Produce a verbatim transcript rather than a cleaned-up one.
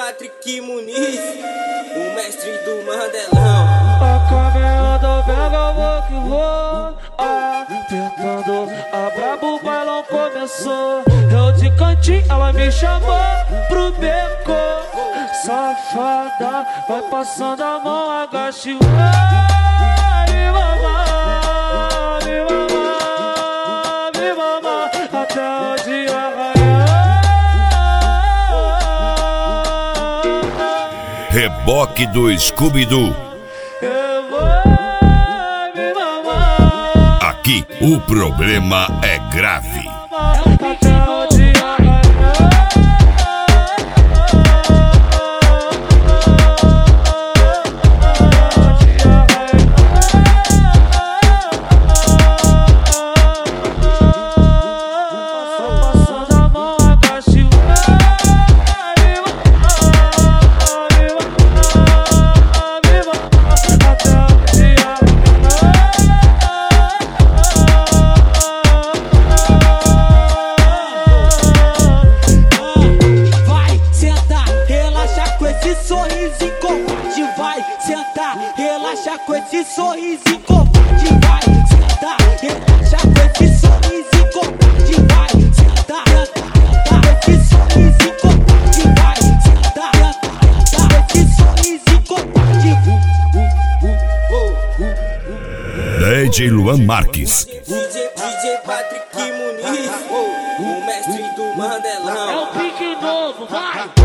Patrick Muniz, o mestre do Mandelão. A caminhada pega, vou que vou. Ah, tentando a brabo, o bailão começou. Eu de cantinho, ela me chamou pro beco. Safada, vai passando a mão, agache. Vai me mamar, me mamar, me mamar, até o dia raiar. Reboque do Scooby-Doo. Aqui o problema é grave. Relaxa com esse sorriso covarde, vai sentar. Relaxa com esse sorriso covarde, vai sentar. Com esse sorriso covarde, vai sentar. Com esse sorriso covarde. D J Luan Marques. D J, D J Patrick Muniz, o mestre do Mandelão. É o pique novo, vai!